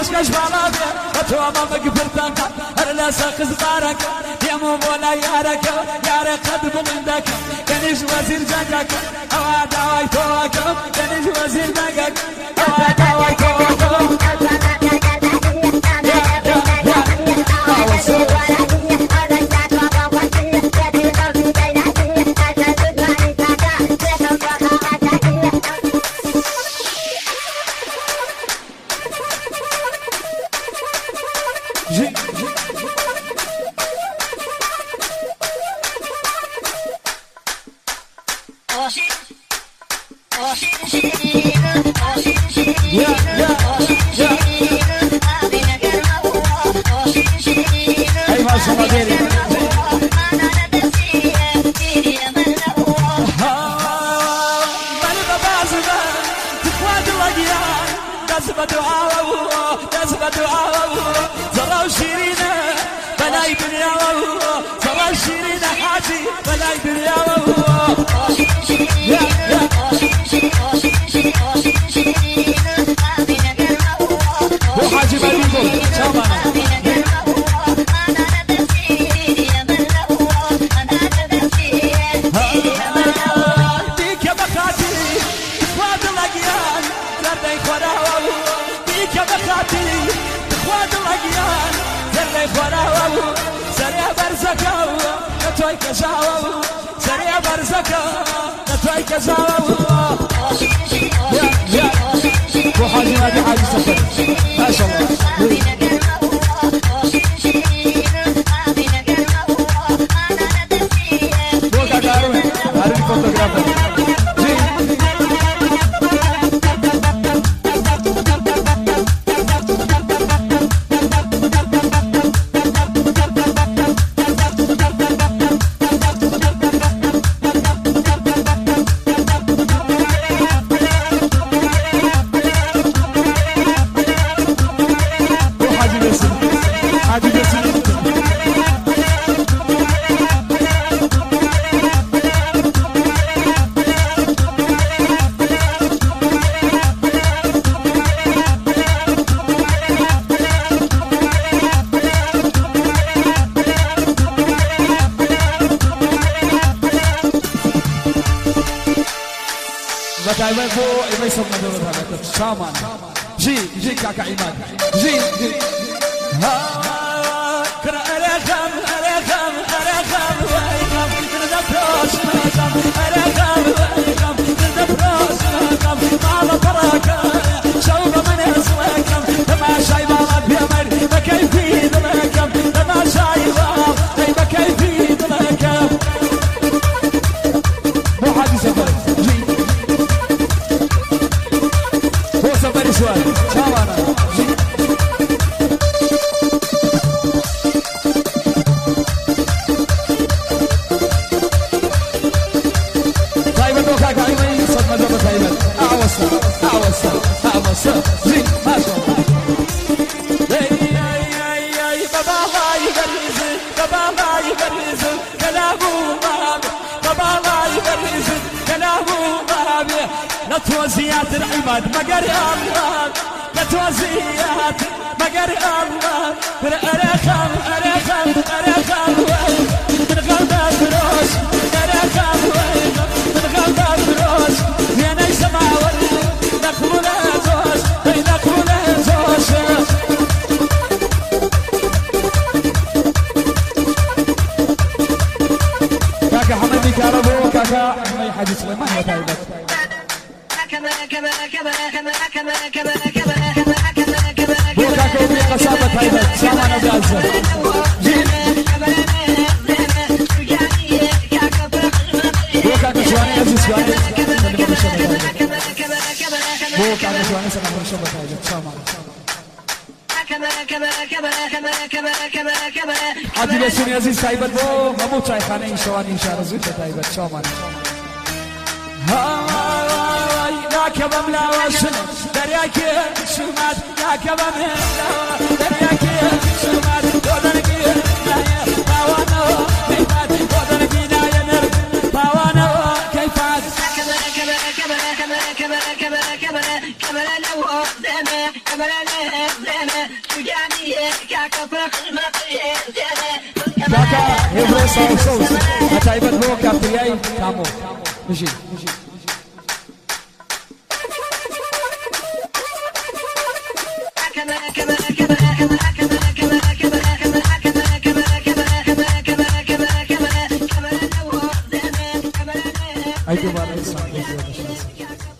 عشقش بالابي وتوما مقبرتك هرلا ساقز بارك يا مولا يارك يارك قد بغندك كنيش وزير جاكك هوا داوي توكم كنيش وزير جاكك هوا داوي توكم زرع شيرينة بلاي دنيا زرع شيرينة حاجي بلاي دنيا وحاجي بليكم شامانا بيك يا بخاتي اخوات الاقيان زردي خراوة بيك يا بخاتي اخوات الاقيان زردي خراوة سريع برزكاو نتوي كشاوة سريع برزكاو نتوي كشاوة يا وحاجي هذه حاجي سفر ما شاء الله بوكا كاروين هاري فوتوغرافر دائما فوق ما يسمى دولة هذا شامان جي كاكا عماد جي كرا أرخم ويخم كرا بروش أرخم ويخم كرا بروش مالا براكا شوق من يسويكم لما شاي مالا بيمر بكيفي دلكم لما شاي مالا بكيفي دلكم مو حاجة سفر سؤال شاوانا طيب الدوكا كايمي صدمة جبت طيب أعوصة زين ما شاء الله بابا ما يبرز كلامه بابا يبرز كلامه لتوزيات العباد مقر الله لتوزيات مقر الله أرخم من غلبة فروش أرخم من غلبة فروش يا نيس معور نقول زوج نقول زوج كاكا حمدي كاربو كاكا حمي حاجي سليمان وتايبت بوكا كوبي قصابة هيبت سامان أبو عزة بوكا كشواني أزي سواني بوكا كشواني سنة مرشبة هيبت سامان عادي بسوني عزيز هيبت بو ممو چای خانه شواني إشارة زوجة هيبت سامان يا كبم لا وشن درياك شمات يا كبم لا درياك شمات ودنك لا باوانا كيفات ودنك لا ينر باوانا كيفات كبر لو دمه كبر له دمه كاكا هيبرو صوص أتعبت بو كافترياي كامو مشي أيدي بالله